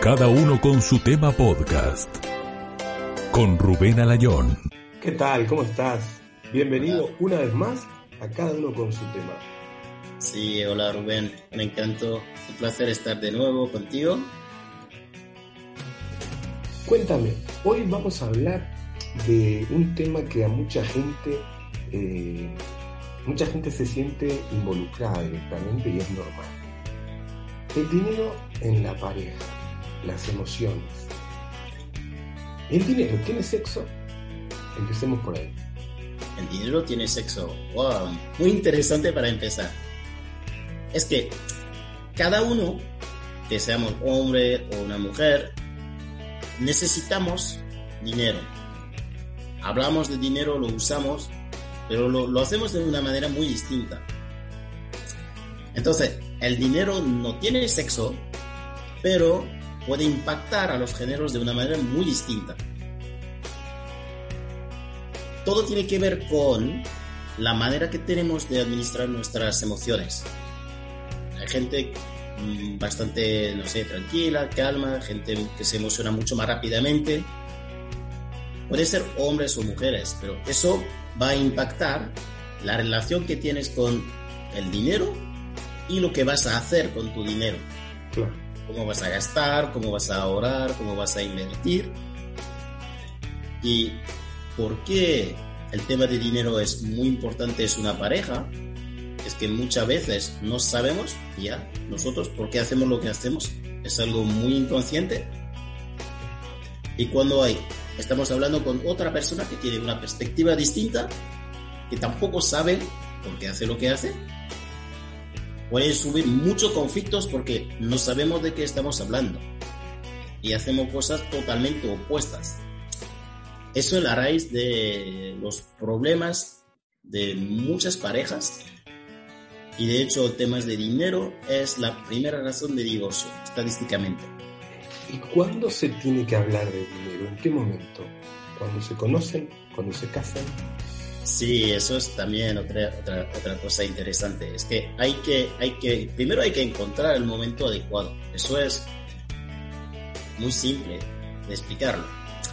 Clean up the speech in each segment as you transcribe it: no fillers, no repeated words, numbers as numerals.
Cada uno con su tema podcast. Con Rubén Alayón. ¿Qué tal? ¿Cómo estás? Bienvenido Hola. una vez más a Cada uno con su tema. Sí, hola Rubén, me encantó. Un placer estar de nuevo contigo. Cuéntame, hoy vamos a hablar de un tema que a mucha gente se siente involucrada directamente y es normal. El dinero en la pareja, las emociones. ¿El dinero tiene sexo? Empecemos por ahí. El dinero tiene sexo. Wow, muy interesante para empezar. Es que cada uno, que seamos hombre o una mujer, necesitamos dinero. Hablamos de dinero, lo usamos, pero lo hacemos de una manera muy distinta. Entonces, el dinero no tiene sexo, pero puede impactar a los géneros de una manera muy distinta. Todo tiene que ver con la manera que tenemos de administrar nuestras emociones. Hay gente bastante, tranquila, calma, gente que se emociona mucho más rápidamente. Puede ser hombres o mujeres, pero eso va a impactar la relación que tienes con el dinero y lo que vas a hacer con tu dinero. Claro. Cómo vas a gastar, cómo vas a ahorrar, cómo vas a invertir. Y por qué el tema de dinero es muy importante en una pareja, es que muchas veces no sabemos ya nosotros por qué hacemos lo que hacemos. Es algo muy inconsciente. Y cuando estamos hablando con otra persona que tiene una perspectiva distinta, que tampoco sabe por qué hace lo que hace, pueden subir muchos conflictos porque no sabemos de qué estamos hablando y hacemos cosas totalmente opuestas. Eso es la raíz de los problemas de muchas parejas, y de hecho temas de dinero es la primera razón de divorcio, estadísticamente. ¿Y cuándo se tiene que hablar de dinero? ¿En qué momento? ¿Cuando se conocen? ¿Cuando se casan? Sí, eso es también otra cosa interesante. Es que primero hay que encontrar el momento adecuado. Eso es muy simple de explicarlo.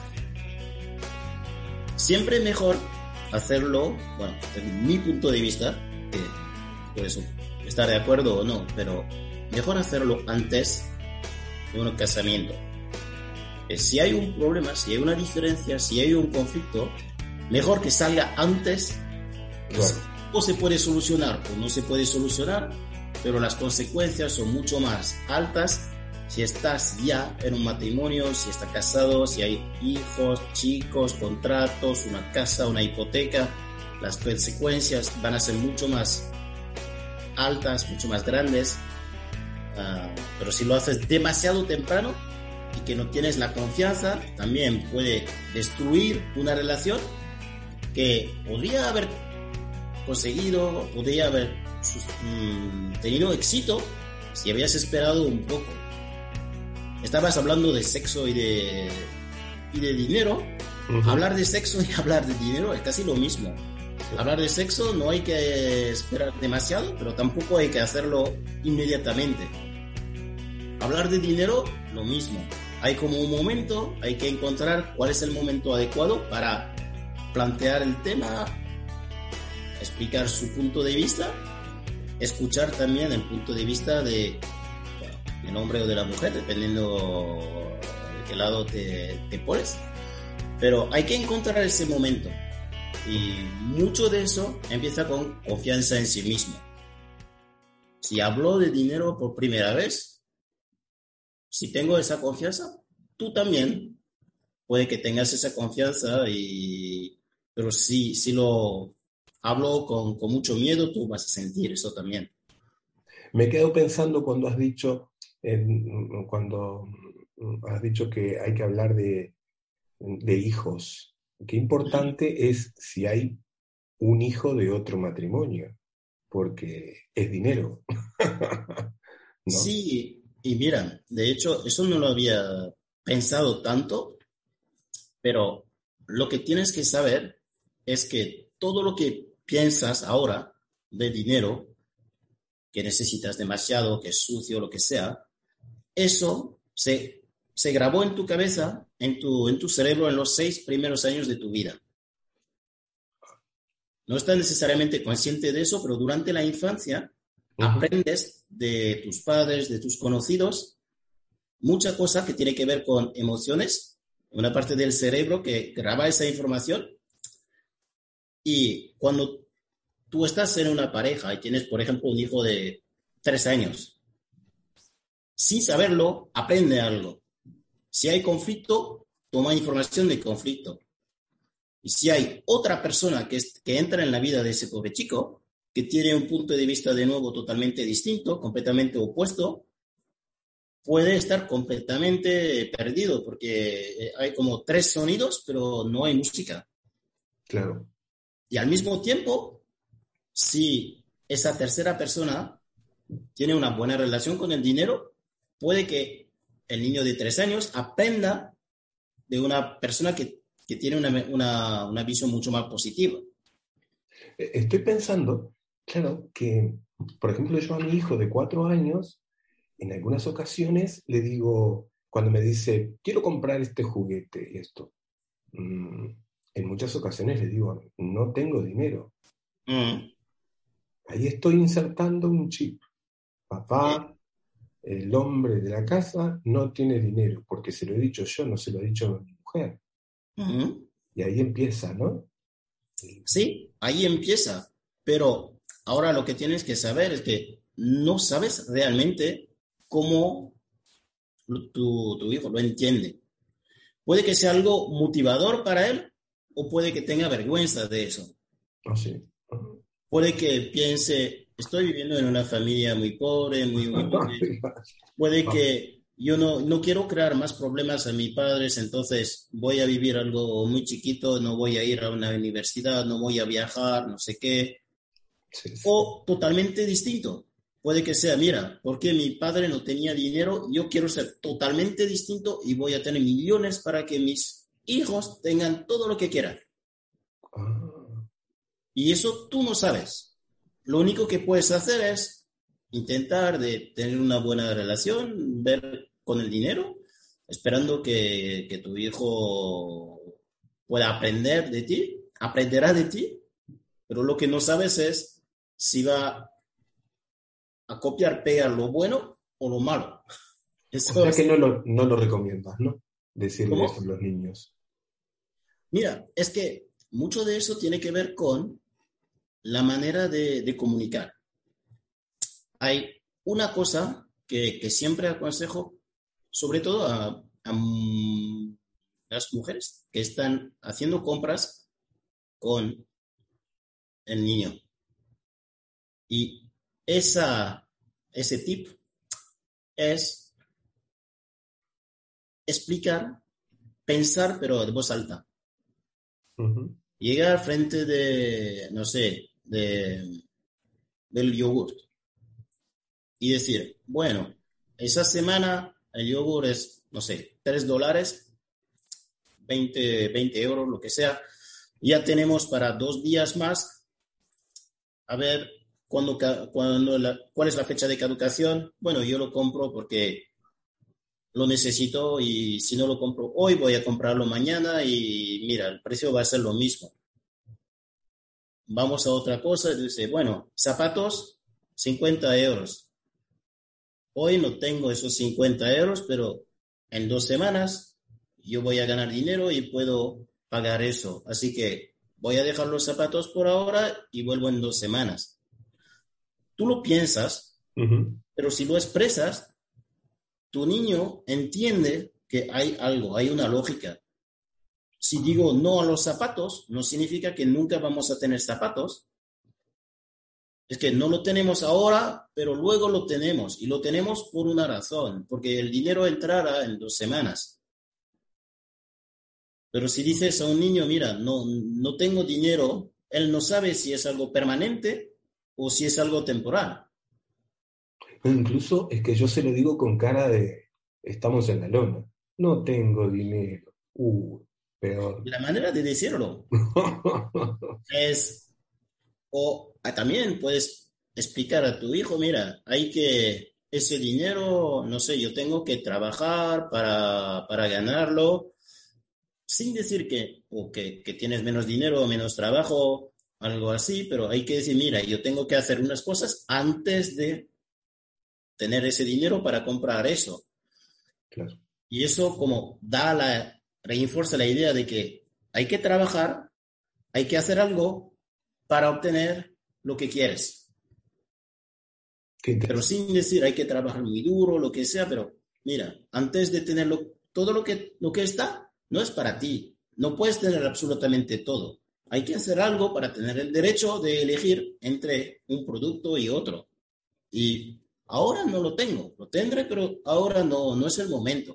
Siempre es mejor hacerlo, desde mi punto de vista, que puedes estar de acuerdo o no, pero mejor hacerlo antes de un casamiento. Si hay un problema, si hay una diferencia, si hay un conflicto, mejor que salga antes. Claro. O se puede solucionar o no se puede solucionar, pero las consecuencias son mucho más altas si estás ya en un matrimonio, si estás casado, si hay hijos, chicos, contratos, una casa, una hipoteca. Las consecuencias van a ser mucho más altas, mucho más grandes. Pero si lo haces demasiado temprano y que no tienes la confianza, también puede destruir una relación que podría haber conseguido, podría haber tenido éxito si habías esperado un poco. Estabas hablando de sexo y de dinero. Uh-huh. Hablar de sexo y hablar de dinero es casi lo mismo. Hablar de sexo no hay que esperar demasiado, pero tampoco hay que hacerlo inmediatamente. Hablar de dinero, lo mismo. Hay como un momento, hay que encontrar cuál es el momento adecuado para plantear el tema, explicar su punto de vista, escuchar también el punto de vista del hombre o de la mujer, dependiendo de qué lado te pones. Pero hay que encontrar ese momento. Y mucho de eso empieza con confianza en sí mismo. Si hablo de dinero por primera vez, si tengo esa confianza, tú también puede que tengas esa confianza, pero si lo hablo con mucho miedo, tú vas a sentir eso también. Me quedo pensando cuando has dicho que hay que hablar de hijos. Qué importante es si hay un hijo de otro matrimonio, porque es dinero, ¿no? Sí, y mira, de hecho, eso no lo había pensado tanto, pero lo que tienes que saber es que todo lo que piensas ahora de dinero, que necesitas demasiado, que es sucio, lo que sea, eso se se grabó en tu cabeza, en tu cerebro, en los 6 primeros años de tu vida. No estás necesariamente consciente de eso, pero durante la infancia aprendes de tus padres, de tus conocidos, mucha cosa que tiene que ver con emociones, una parte del cerebro que graba esa información. Y cuando tú estás en una pareja y tienes, por ejemplo, un hijo de 3 años, sin saberlo, aprende algo. Si hay conflicto, toma información del conflicto. Y si hay otra persona que entra en la vida de ese pobre chico, que tiene un punto de vista de nuevo totalmente distinto, completamente opuesto, puede estar completamente perdido porque hay como 3 sonidos, pero no hay música. Claro. Y al mismo tiempo, si esa tercera persona tiene una buena relación con el dinero, puede que el niño de 3 años aprenda de una persona que tiene una visión mucho más positiva. Estoy pensando, claro, que, por ejemplo, yo a mi hijo de 4 años, en algunas ocasiones le digo, cuando me dice, quiero comprar este juguete y esto, en muchas ocasiones le digo, no tengo dinero. Ahí estoy insertando un chip. Papá, el hombre de la casa, no tiene dinero, porque se lo he dicho yo, no se lo he dicho a mi mujer. Y ahí empieza, ¿no? Sí, ahí empieza. Pero ahora lo que tienes que saber es que no sabes realmente cómo tu hijo lo entiende. Puede que sea algo motivador para él o puede que tenga vergüenza de eso. Oh, sí. Puede que piense, estoy viviendo en una familia muy pobre, muy humilde. Puede que yo no quiero crear más problemas a mis padres, entonces voy a vivir algo muy chiquito, no voy a ir a una universidad, no voy a viajar, no sé qué. Sí. O totalmente distinto. Puede que sea, mira, porque mi padre no tenía dinero, yo quiero ser totalmente distinto y voy a tener millones para que mis hijos tengan todo lo que quieran. Y eso tú no sabes. Lo único que puedes hacer es intentar de tener una buena relación, ver con el dinero, esperando que tu hijo pueda aprender de ti, aprenderá de ti, pero lo que no sabes es si va a copiar, pegar lo bueno o lo malo. Eso o sea que no lo recomiendas, ¿no? Decirle ¿Cómo? esto a los niños. Mira, es que mucho de eso tiene que ver con la manera de comunicar. Hay una cosa que siempre aconsejo, sobre todo a las mujeres que están haciendo compras con el niño. Y ese tip es explicar, pensar, pero de voz alta. Llegar frente de, no sé, del yogur y decir, bueno, esa semana el yogur es, no sé, $3, 20 euros, lo que sea. Ya tenemos para 2 días más. A ver, ¿cuál es la fecha de caducación? Bueno, yo lo compro porque lo necesito y si no lo compro hoy, voy a comprarlo mañana y mira, el precio va a ser lo mismo. Vamos a otra cosa, dice, bueno, zapatos, 50 euros. Hoy no tengo esos 50 euros, pero en 2 semanas yo voy a ganar dinero y puedo pagar eso. Así que voy a dejar los zapatos por ahora y vuelvo en 2 semanas. Tú lo piensas, pero si lo expresas, tu niño entiende que hay algo, hay una lógica. Si digo no a los zapatos, no significa que nunca vamos a tener zapatos. Es que no lo tenemos ahora, pero luego lo tenemos. Y lo tenemos por una razón, porque el dinero entrará en 2 semanas. Pero si dices a un niño, mira, no tengo dinero, él no sabe si es algo permanente o si es algo temporal. Incluso es que yo se lo digo con cara de, estamos en la lona. No tengo dinero. Peor. La manera de decirlo es, o también puedes explicar a tu hijo, mira, hay que ese dinero, no sé, yo tengo que trabajar para ganarlo, sin decir que tienes menos dinero o menos trabajo, algo así, pero hay que decir, mira, yo tengo que hacer unas cosas antes de tener ese dinero para comprar eso. Claro. Y eso como refuerza la idea de que hay que trabajar, hay que hacer algo para obtener lo que quieres. Qué Pero interesante. sin decir hay que trabajar muy duro, lo que sea, pero mira, antes de tenerlo, todo lo que está, no es para ti. No puedes tener absolutamente todo. Hay que hacer algo para tener el derecho de elegir entre un producto y otro. Y ahora no lo tengo, lo tendré, pero ahora no es el momento.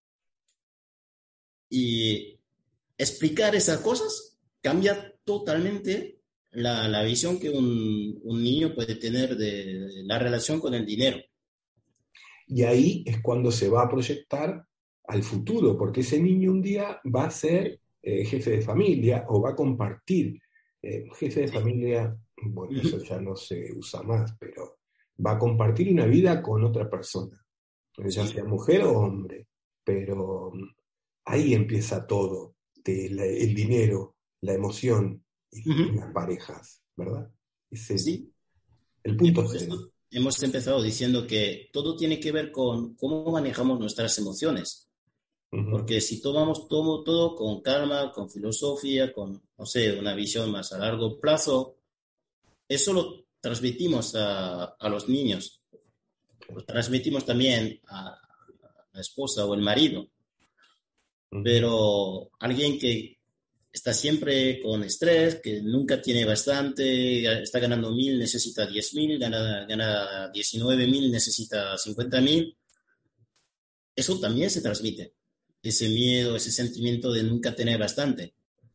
Y explicar esas cosas cambia totalmente la visión que un niño puede tener de la relación con el dinero. Y ahí es cuando se va a proyectar al futuro, porque ese niño un día va a ser jefe de familia o va a compartir. Jefe de Sí. familia, bueno, eso ya no se usa más, pero va a compartir una vida con otra persona, ya sea Sí. mujer o hombre. Pero ahí empieza todo, el dinero, la emoción y Ujú. las parejas, ¿verdad? Es Sí. el Y punto por cero. esto hemos empezado diciendo que todo tiene que ver con cómo manejamos nuestras emociones. Ujú. Porque si tomamos todo con calma, con filosofía, con, no sé, una visión más a largo plazo, eso lo transmitimos a los niños, lo transmitimos también a la esposa o el marido, Ujú. pero alguien que está siempre con estrés, que nunca tiene bastante, está ganando 1.000, necesita 10.000, gana 19.000, necesita 50.000, eso también se transmite, ese miedo, ese sentimiento de nunca tener bastante.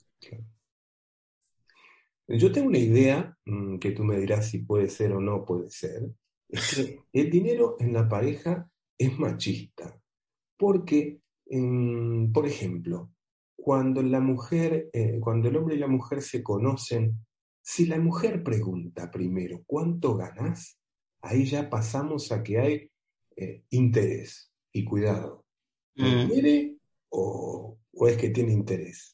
Yo tengo una idea, que tú me dirás si puede ser o no puede ser, es que el dinero en la pareja es machista, porque, por ejemplo, cuando el hombre y la mujer se conocen, si la mujer pregunta primero, ¿cuánto ganás? Ahí ya pasamos a que hay interés y cuidado. ¿Me Mm. quiere o es que tiene interés?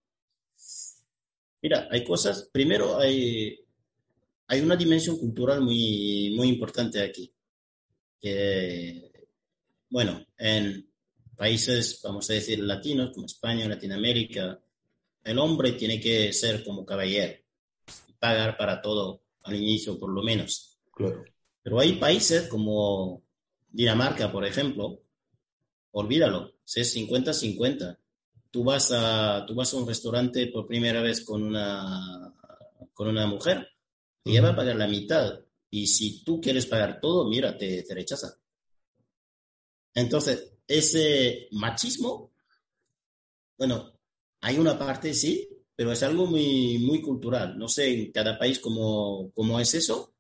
Mira, hay cosas, primero hay una dimensión cultural muy, muy importante aquí, que, bueno, en países, vamos a decir, latinos, como España, Latinoamérica, el hombre tiene que ser como caballero, pagar para todo al inicio, por lo menos. Claro. Pero hay países como Dinamarca, por ejemplo, olvídalo, es 50-50. Tú vas a un restaurante por primera vez con una mujer, ella va a Ujú. pagar la mitad. Y si tú quieres pagar todo, mira, te rechaza. Entonces, ese machismo, bueno, hay una parte sí, pero es algo muy, muy cultural. No sé en cada país cómo es eso,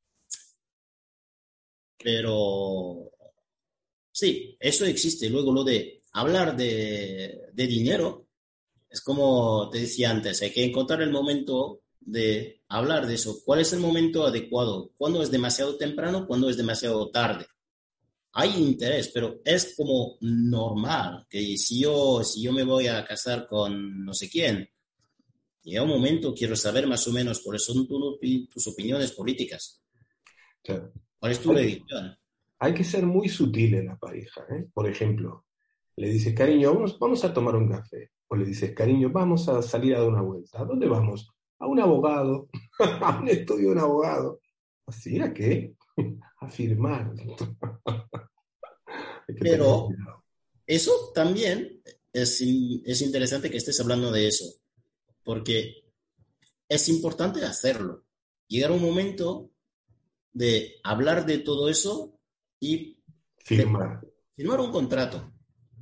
pero sí, eso existe. Luego lo de hablar de dinero, es como te decía antes, hay que encontrar el momento de hablar de eso. ¿Cuál es el momento adecuado? ¿Cuándo es demasiado temprano? ¿Cuándo es demasiado tarde? Hay interés, pero es como normal que si yo me voy a casar con no sé quién, llega un momento, quiero saber más o menos cuáles son tus opiniones políticas, Claro. cuál es tu Hay que, religión. hay que ser muy sutil en la pareja, ¿eh? Por ejemplo, le dices, cariño, vamos a tomar un café. O le dices, cariño, vamos a salir a dar una vuelta. ¿A dónde vamos? A un abogado, a un estudio de un abogado. ¿Así a qué? A firmar. Hay que tener Pero cuidado. eso también es interesante que estés hablando de eso, porque es importante hacerlo. Llegar a un momento de hablar de todo eso y de Firmar. firmar un contrato.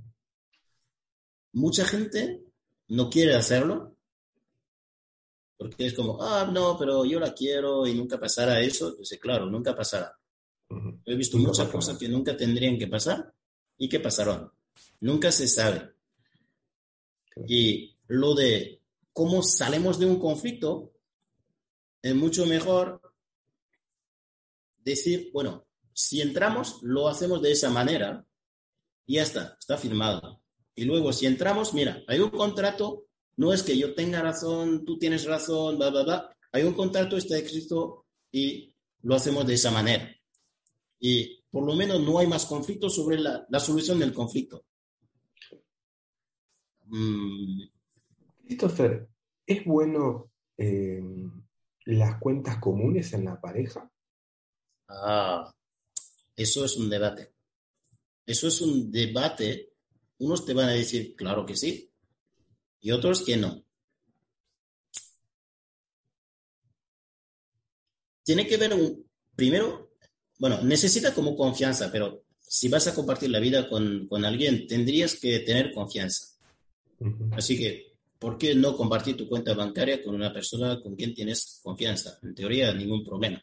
Mucha gente no quiere hacerlo porque es como, no, pero yo la quiero y nunca pasará eso. Entonces, claro, nunca pasará. Ujú. He visto Nunca muchas cosas pasará. que nunca tendrían que pasar y que pasaron. Nunca se sabe. Claro. Y lo de cómo salimos de un conflicto es mucho mejor decir, bueno, si entramos, lo hacemos de esa manera y ya está firmado. Y luego, si entramos, mira, hay un contrato, no es que yo tenga razón, tú tienes razón, bla, bla, bla. Hay un contrato, está escrito y lo hacemos de esa manera. Y por lo menos no hay más conflictos sobre la solución del conflicto. Christopher, ¿es bueno las cuentas comunes en la pareja? Eso es un debate. Eso es un debate. Unos te van a decir, claro que sí, y otros que no. Tiene que ver, primero, bueno, necesita como confianza, pero si vas a compartir la vida con alguien, tendrías que tener confianza. Uh-huh. Así que, ¿por qué no compartir tu cuenta bancaria con una persona con quien tienes confianza? En teoría, ningún problema.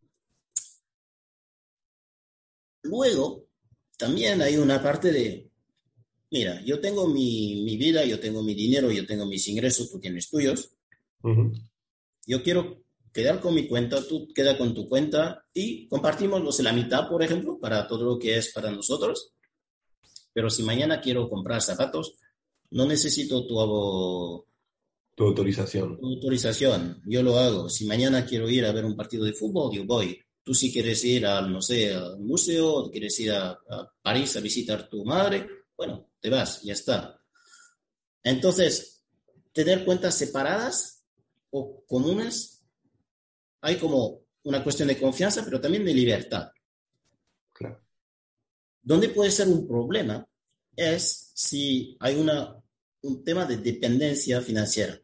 Luego, también hay una parte de, mira, yo tengo mi vida, yo tengo mi dinero, yo tengo mis ingresos, tú tienes tuyos. Uh-huh. Yo quiero quedar con mi cuenta, tú queda con tu cuenta y compartimos, no sé, la mitad, por ejemplo, para todo lo que es para nosotros. Pero si mañana quiero comprar zapatos, no necesito tu autorización. autorización. Yo lo hago. Si mañana quiero ir a ver un partido de fútbol, yo voy. Tú si quieres ir al, no sé, al museo, o quieres ir a París a visitar a tu madre, bueno, te vas, ya está. Entonces, tener cuentas separadas o comunes, hay como una cuestión de confianza, pero también de libertad. Claro. Donde puede ser un problema es si hay un tema de dependencia financiera.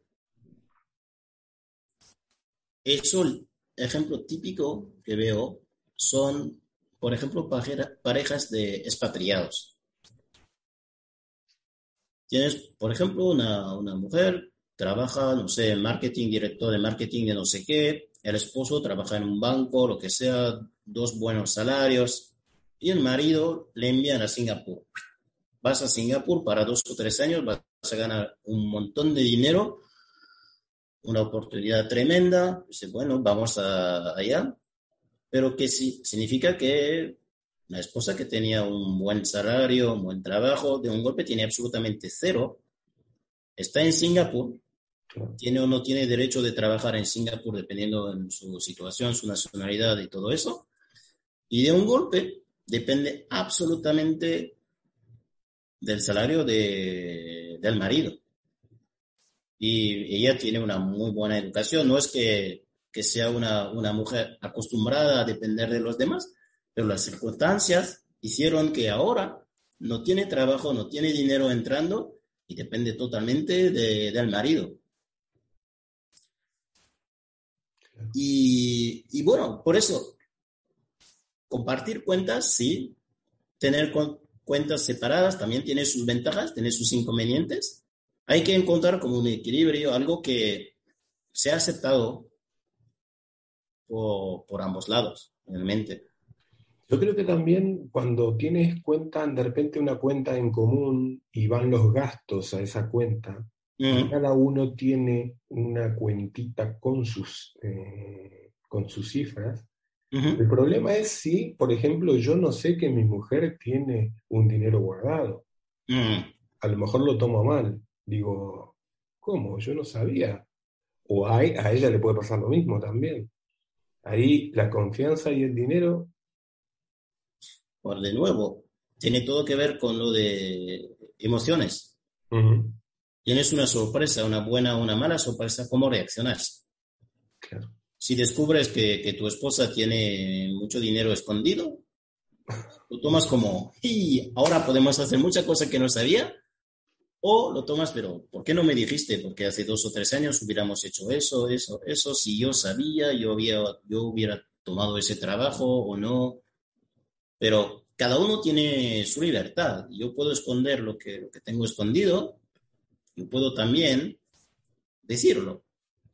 Eso, el ejemplo típico que veo son, por ejemplo, parejas de expatriados. Tienes, por ejemplo, una mujer, trabaja, no sé, en marketing, director de marketing de no sé qué, el esposo trabaja en un banco, lo que sea, 2 buenos salarios, y el marido le envían a Singapur. Vas a Singapur para 2 o 3 años, vas a ganar un montón de dinero, una oportunidad tremenda. Dice, bueno, vamos allá. Pero que sí, significa que la esposa que tenía un buen salario, un buen trabajo, de un golpe tiene absolutamente cero. Está en Singapur, Claro. tiene o no tiene derecho de trabajar en Singapur dependiendo de su situación, su nacionalidad y todo eso. Y de un golpe depende absolutamente del salario del marido. Y ella tiene una muy buena educación. No es que sea una mujer acostumbrada a depender de los demás, pero las circunstancias hicieron que ahora no tiene trabajo, no tiene dinero entrando y depende totalmente del marido. Y bueno, por eso, compartir cuentas, sí, tener cuentas separadas también tiene sus ventajas, tiene sus inconvenientes. Hay que encontrar como un equilibrio, algo que sea aceptado por ambos lados, realmente. Yo creo que también cuando tienes de repente una cuenta en común y van los gastos a esa cuenta, y cada uno tiene una cuentita con sus cifras. El problema es si, por ejemplo, yo no sé que mi mujer tiene un dinero guardado. A lo mejor lo tomo mal. Digo, ¿cómo? Yo no sabía. O a ella le puede pasar lo mismo también. Ahí la confianza y el dinero. Por de nuevo, tiene todo que ver con lo de emociones. Uh-huh. Tienes una sorpresa, una buena o una mala sorpresa, ¿cómo reaccionas? Claro. Si descubres que tu esposa tiene mucho dinero escondido, lo tomas como, y ahora podemos hacer muchas cosas que no sabía, o lo tomas, pero ¿por qué no me dijiste? Porque hace 2 o 3 años hubiéramos hecho eso, si yo sabía, yo hubiera tomado ese trabajo o no, pero cada uno tiene su libertad. Yo puedo esconder lo que tengo escondido, yo puedo también decirlo.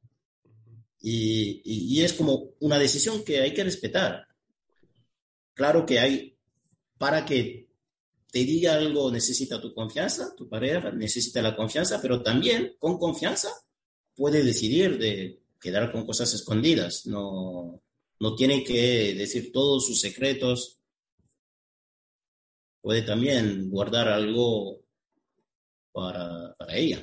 Y es como una decisión que hay que respetar. Claro que para que te diga algo necesita tu confianza, tu pareja necesita la confianza, pero también con confianza puede decidir de quedar con cosas escondidas. No tiene que decir todos sus secretos puede también guardar algo para ella.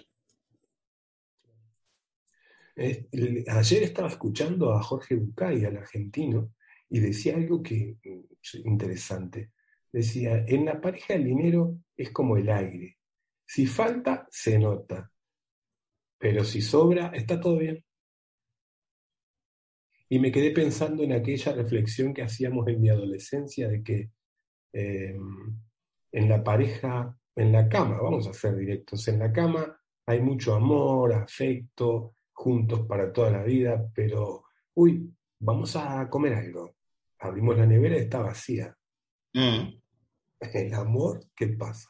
Ayer estaba escuchando a Jorge Bucay, al argentino, y decía algo que interesante. Decía, en la pareja el dinero es como el aire. Si falta, se nota. Pero si sobra, está todo bien. Y me quedé pensando en aquella reflexión que hacíamos en mi adolescencia de que en la pareja, en la cama, vamos a ser directos, en la cama hay mucho amor, afecto, juntos para toda la vida, pero, uy, vamos a comer algo. Abrimos la nevera y está vacía. Mm. El amor, ¿qué pasa?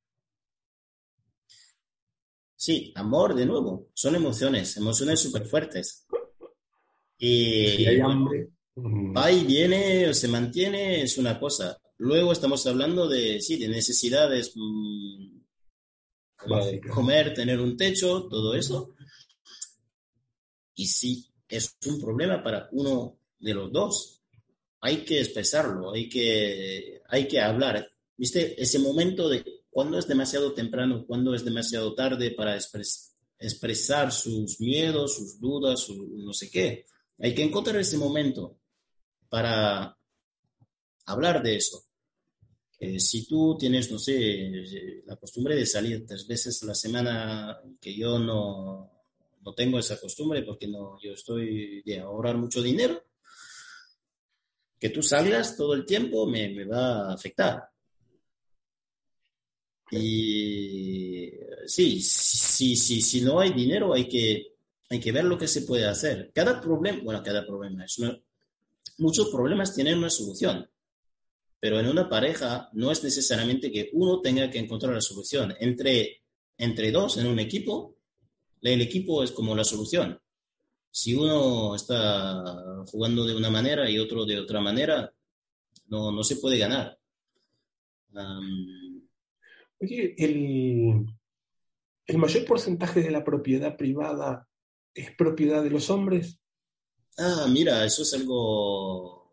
Sí, amor, de nuevo, son emociones súper fuertes. Si hay Y bueno, hambre, va y viene o se mantiene, es una cosa. Luego estamos hablando de, sí, de necesidades como básica. comer, tener un techo, todo eso. Y sí, es un problema para uno de los dos. Hay que expresarlo, hay que hablar. ¿Viste? Ese momento de cuando es demasiado temprano, cuando es demasiado tarde para expresar sus miedos, sus dudas, no sé qué. Hay que encontrar ese momento para hablar de eso. Si tú tienes, no sé, la costumbre de salir 3 veces a la semana, que yo no tengo esa costumbre porque no, yo estoy de ahorrar mucho dinero, que tú salgas todo el tiempo me va a afectar. Y sí, si no hay dinero hay que ver lo que se puede hacer. Cada problema muchos problemas tienen una solución, pero en una pareja no es necesariamente que uno tenga que encontrar la solución. Entre dos en un equipo, el equipo es como la solución. Si uno está jugando de una manera y otro de otra manera, no se puede ganar. Um, Oye, ¿el mayor porcentaje de la propiedad privada es propiedad de los hombres? Mira, eso es algo...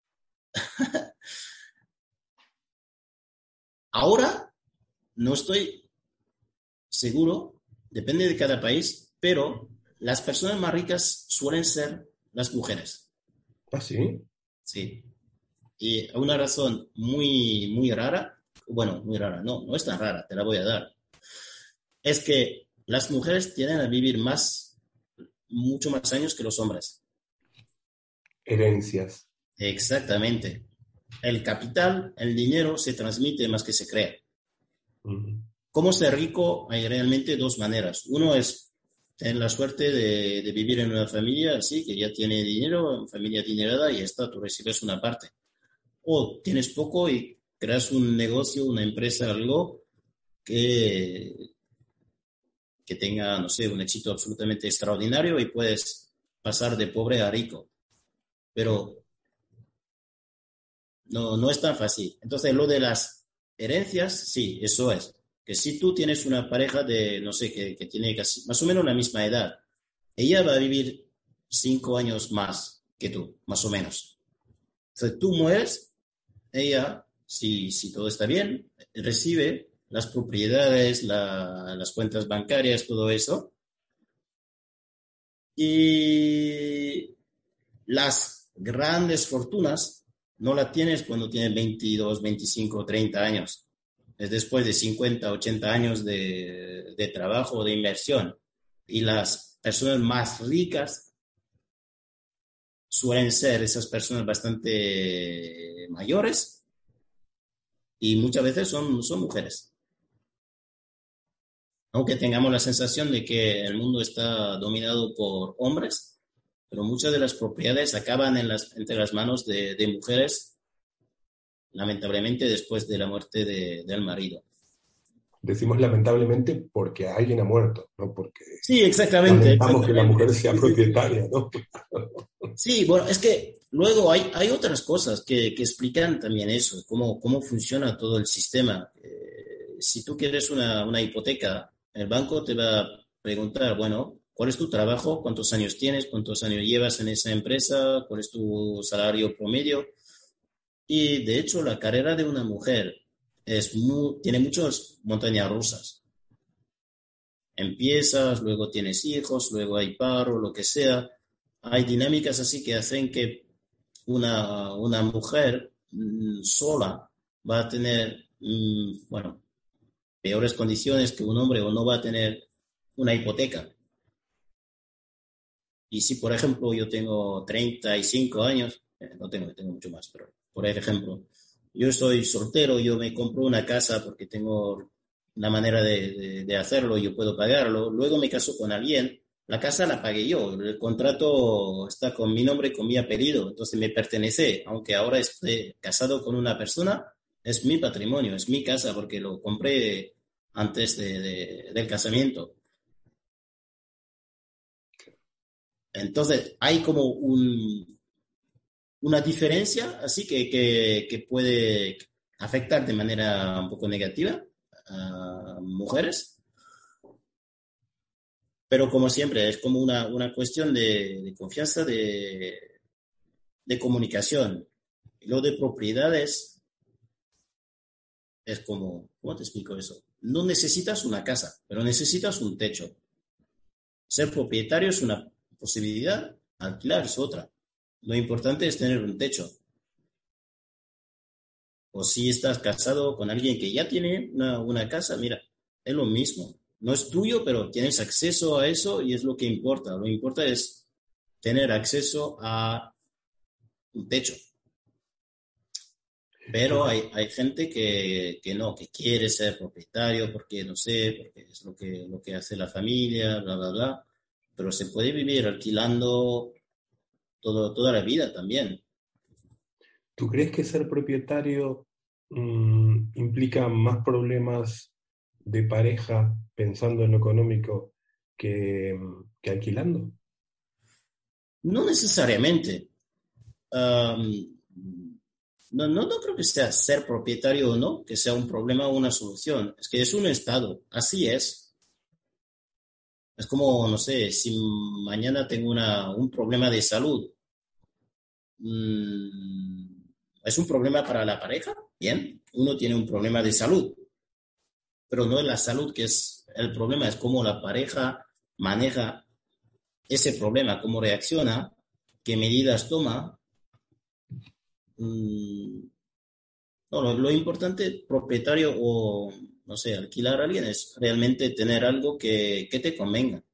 Ahora no estoy seguro, depende de cada país, pero las personas más ricas suelen ser las mujeres. ¿Ah, sí? Sí. Y una razón muy rara, bueno, muy rara, no es tan rara, te la voy a dar, es que las mujeres tienden a vivir mucho más años que los hombres. Herencias. Exactamente. El capital, el dinero se transmite más que se crea. Mm. ¿Cómo ser rico? Hay realmente dos maneras. Uno es tener la suerte de vivir en una familia así, que ya tiene dinero, familia adinerada, y ya está, tú recibes una parte. O tienes poco y creas un negocio, una empresa, algo que, que tenga, no sé, un éxito absolutamente extraordinario y puedes pasar de pobre a rico. Pero no es tan fácil. Entonces, lo de las herencias, sí, eso es. Que si tú tienes una pareja de, no sé, que tiene casi más o menos la misma edad, ella va a vivir 5 años más que tú, más o menos. Entonces, tú mueres, ella, si todo está bien, recibe las propiedades, las cuentas bancarias, todo eso. Y las grandes fortunas no las tienes cuando tienes 22, 25, 30 años. Es después de 50, 80 años de trabajo o de inversión. Y las personas más ricas suelen ser esas personas bastante mayores y muchas veces son mujeres. Aunque tengamos la sensación de que el mundo está dominado por hombres, pero muchas de las propiedades acaban entre las manos de mujeres, lamentablemente después de la muerte del marido. Decimos lamentablemente porque alguien ha muerto, no porque Sí, exactamente, lamentamos que la exactamente. mujer sea Sí, sí, sí. propietaria, ¿no? Sí, bueno, es que luego hay otras cosas que explican también eso, cómo funciona todo el sistema. Si tú quieres una hipoteca, el banco te va a preguntar, bueno, ¿cuál es tu trabajo? ¿Cuántos años tienes? ¿Cuántos años llevas en esa empresa? ¿Cuál es tu salario promedio? Y de hecho, la carrera de una mujer tiene muchas montañas rusas. Empiezas, luego tienes hijos, luego hay paro, lo que sea. Hay dinámicas así que hacen que una mujer sola va a tener, bueno, peores condiciones que un hombre o no va a tener una hipoteca. Y si, por ejemplo, yo tengo 35 años, no tengo mucho más, pero por ejemplo, yo soy soltero, yo me compro una casa porque tengo una manera de hacerlo, yo puedo pagarlo, luego me caso con alguien, la casa la pagué yo, el contrato está con mi nombre, con mi apellido, entonces me pertenece, aunque ahora esté casado con una persona, es mi patrimonio, es mi casa porque lo compré antes del casamiento. Entonces, hay como una diferencia así que puede afectar de manera un poco negativa a mujeres, pero como siempre, es como una cuestión de confianza, de comunicación. Y lo de propiedades es como, ¿cómo te explico eso? No necesitas una casa, pero necesitas un techo. Ser propietario es una posibilidad, alquilar es otra. Lo importante es tener un techo. O si estás casado con alguien que ya tiene una casa, mira, es lo mismo. No es tuyo, pero tienes acceso a eso y es lo que importa. Lo que importa es tener acceso a un techo. Pero hay gente que no, que quiere ser propietario porque, no sé, porque es lo que hace la familia, bla, bla, bla. Pero se puede vivir alquilando toda la vida también. ¿Tú crees que ser propietario implica más problemas de pareja pensando en lo económico que alquilando? No necesariamente. Um, no creo que sea ser propietario o no, que sea un problema o una solución. Es que es un estado, así es. Es como, no sé, si mañana tengo un problema de salud, mm, ¿es un problema para la pareja? Bien, uno tiene un problema de salud, pero no es la salud que es el problema, es cómo la pareja maneja ese problema, cómo reacciona, qué medidas toma. Mm, No, lo importante, propietario o, no sé, alquilar a alguien es realmente tener algo que te convenga.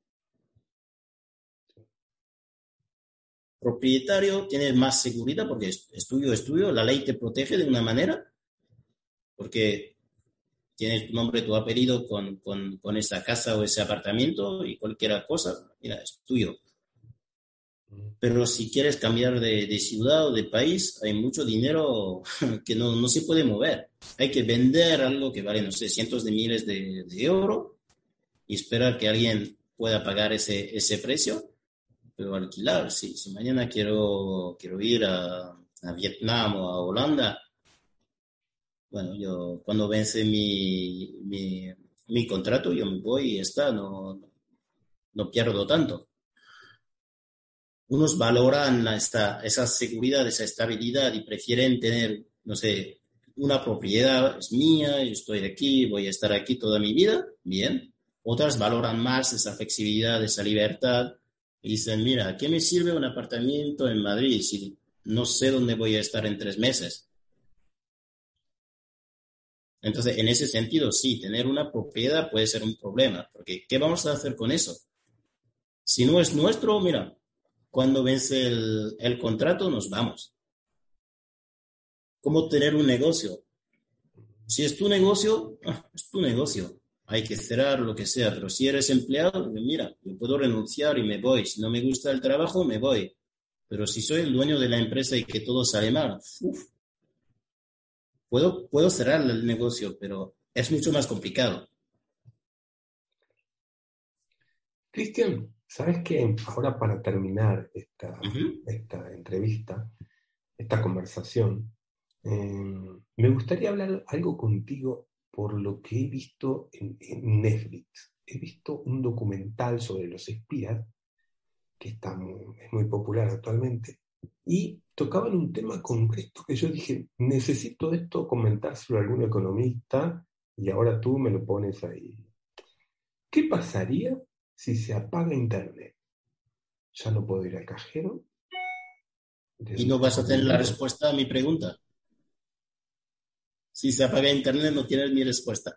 Propietario tiene más seguridad porque es tuyo, la ley te protege de una manera, porque tienes tu nombre, tu apellido con esa casa o ese apartamento y cualquier cosa, mira, es tuyo. Pero si quieres cambiar de ciudad o de país, hay mucho dinero que no se puede mover. Hay que vender algo que vale, no sé, cientos de miles de euros y esperar que alguien pueda pagar ese precio, pero alquilar, si mañana quiero ir a Vietnam o a Holanda, bueno, yo cuando vence mi contrato, yo me voy y está, no pierdo tanto. Unos valoran esa seguridad, esa estabilidad y prefieren tener, no sé, una propiedad, es mía, yo estoy aquí, voy a estar aquí toda mi vida, bien. Otras valoran más esa flexibilidad, esa libertad y dicen, mira, ¿qué me sirve un apartamento en Madrid si no sé dónde voy a estar en 3 meses? Entonces, en ese sentido, sí, tener una propiedad puede ser un problema, porque ¿qué vamos a hacer con eso? Si no es nuestro, mira, cuando vence el contrato, nos vamos. ¿Cómo tener un negocio? Si es tu negocio, es tu negocio. Hay que cerrar lo que sea, pero si eres empleado, mira, yo puedo renunciar y me voy. Si no me gusta el trabajo, me voy. Pero si soy el dueño de la empresa y que todo sale mal, puedo cerrar el negocio, pero es mucho más complicado. Cristian, ¿sabes qué? Ahora para terminar Ujú. esta entrevista, esta conversación, me gustaría hablar algo contigo por lo que he visto en Netflix. He visto un documental sobre los espías, que es muy popular actualmente, y tocaban un tema concreto que yo dije, necesito esto comentárselo a algún economista y ahora tú me lo pones ahí. ¿Qué pasaría si se apaga Internet? Ya no puedo ir al cajero. Y no vas a tener la respuesta a mi pregunta. Si se apaga Internet, no tienes mi respuesta.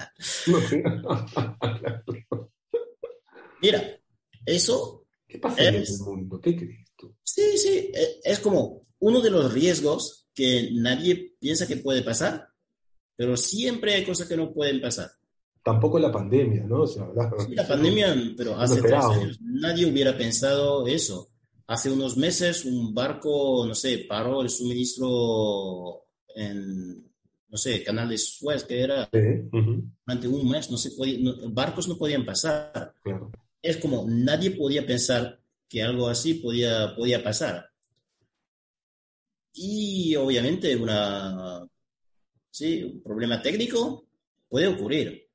Mira, eso ¿Qué pasaría en el mundo? ¿Qué crees tú? Sí, es como uno de los riesgos que nadie piensa que puede pasar, pero siempre hay cosas que no pueden pasar. Tampoco la pandemia, ¿no? O sea, sí, la pandemia, pero hace 3 años nadie hubiera pensado eso. Hace unos meses un barco, no sé, paró el suministro en, no sé, Canal de Suez, que era durante un mes, no se podía, barcos no podían pasar. Claro. Es como nadie podía pensar que algo así podía pasar. Y obviamente un problema técnico puede ocurrir.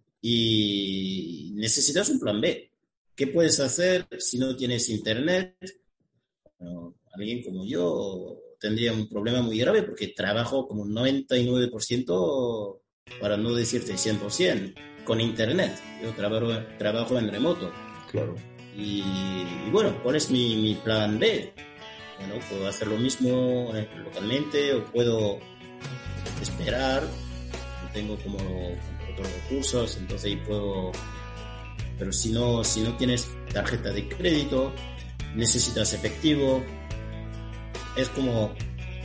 Y necesitas un plan B. ¿Qué puedes hacer si no tienes internet? Bueno, alguien como yo tendría un problema muy grave porque trabajo como un 99%, para no decirte 100%, con internet. Yo trabajo en remoto. Claro. Y bueno, ¿cuál es mi plan B? Bueno, puedo hacer lo mismo localmente o puedo esperar. Tengo como otros recursos, entonces ahí puedo. Pero si no tienes tarjeta de crédito, necesitas efectivo, es como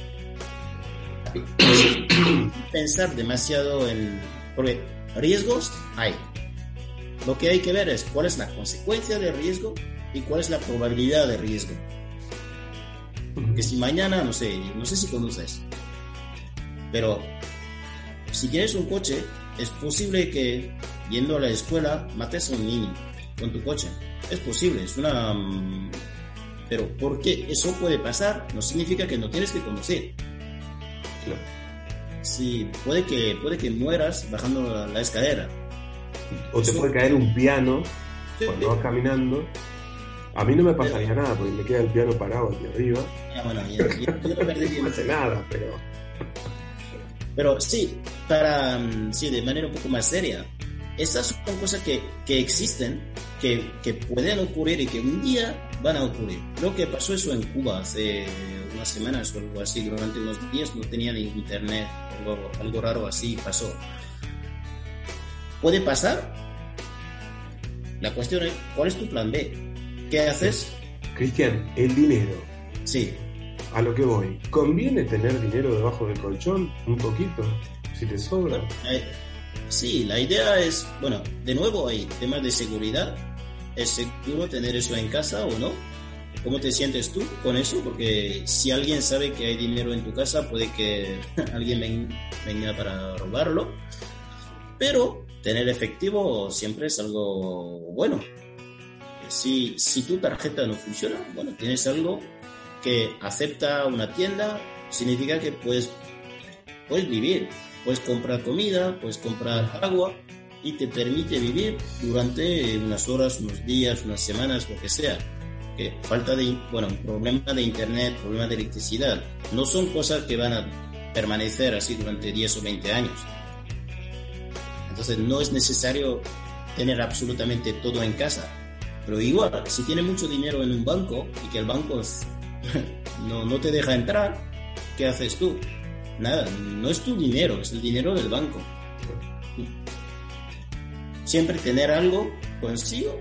pensar demasiado porque riesgos hay. Lo que hay que ver es cuál es la consecuencia del riesgo y cuál es la probabilidad de riesgo. Que si mañana, no sé si conduces, pero si tienes un coche, es posible que yendo a la escuela mates a un niño con tu coche. Es posible, pero porque eso puede pasar, no significa que no tienes que conducir. Claro. Sí, puede que mueras bajando la escalera. O te puede caer un piano cuando vas caminando. A mí no me pasaría nada porque me queda el piano parado aquí arriba. Yo lo perdería. No hace nada, pero... Pero sí, de manera un poco más seria, esas son cosas que existen, que pueden ocurrir y que un día van a ocurrir. Creo que pasó eso en Cuba hace unas semanas o algo así. Durante unos días no tenían internet, algo raro así pasó. ¿Puede pasar? La cuestión es, ¿cuál es tu plan B? ¿Qué haces? Cristian, el dinero. Sí. A lo que voy. ¿Conviene tener dinero debajo del colchón? Un poquito, si te sobra. Sí, la idea es, bueno, de nuevo hay temas de seguridad. ¿Es seguro tener eso en casa o no? ¿Cómo te sientes tú con eso? Porque si alguien sabe que hay dinero en tu casa, puede que alguien venga para robarlo. Pero tener efectivo siempre es algo bueno. Si tu tarjeta no funciona, bueno, tienes algo que acepta una tienda, significa que puedes vivir, puedes comprar comida, puedes comprar agua y te permite vivir durante unas horas, unos días, unas semanas, lo que sea. Que un problema de internet, problema de electricidad, no son cosas que van a permanecer así durante 10 o 20 años. Entonces no es necesario tener absolutamente todo en casa. Pero igual, si tienes mucho dinero en un banco y que el banco no te deja entrar, ¿qué haces tú? Nada, no es tu dinero, es el dinero del banco. Siempre tener algo consigo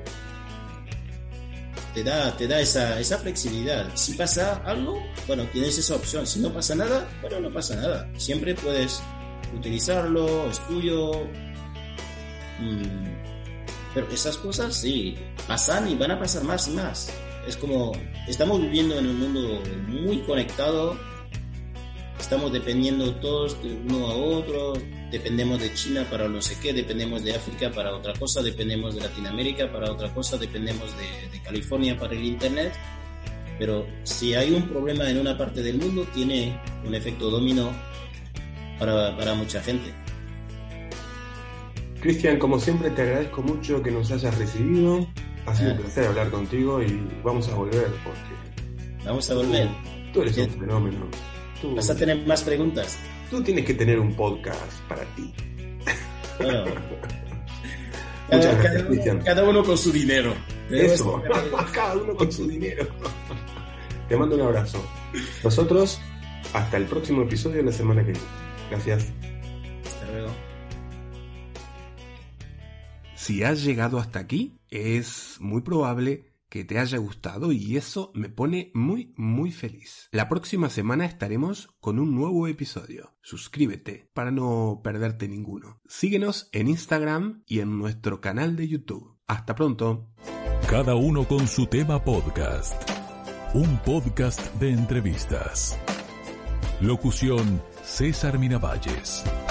te da esa flexibilidad. Si pasa algo, bueno, tienes esa opción. Si no pasa nada, bueno, no pasa nada. Siempre puedes utilizarlo, es tuyo. Pero esas cosas sí pasan y van a pasar más y más. Es como, estamos viviendo en un mundo muy conectado, estamos dependiendo todos de uno a otro, dependemos de China para no sé qué, dependemos de África para otra cosa, dependemos de Latinoamérica para otra cosa, dependemos de California para el internet. Pero si hay un problema en una parte del mundo, tiene un efecto dominó para mucha gente. Cristian, como siempre te agradezco mucho que nos hayas recibido. Ha sido un placer hablar contigo y vamos a volver porque Vamos a volver. Tú eres un fenómeno. ¿Vas a tener más preguntas? Tú tienes que tener un podcast para ti. Bueno, Muchas gracias, Cristian. cada uno con su dinero. Eso, cada uno con su dinero. Te mando un abrazo. Nosotros, hasta el próximo episodio de la semana que viene. Gracias. Hasta luego. Si has llegado hasta aquí, es muy probable que te haya gustado y eso me pone muy, muy feliz. La próxima semana estaremos con un nuevo episodio. Suscríbete para no perderte ninguno. Síguenos en Instagram y en nuestro canal de YouTube. Hasta pronto. Cada uno con su tema podcast. Un podcast de entrevistas. Locución: César Miravalles.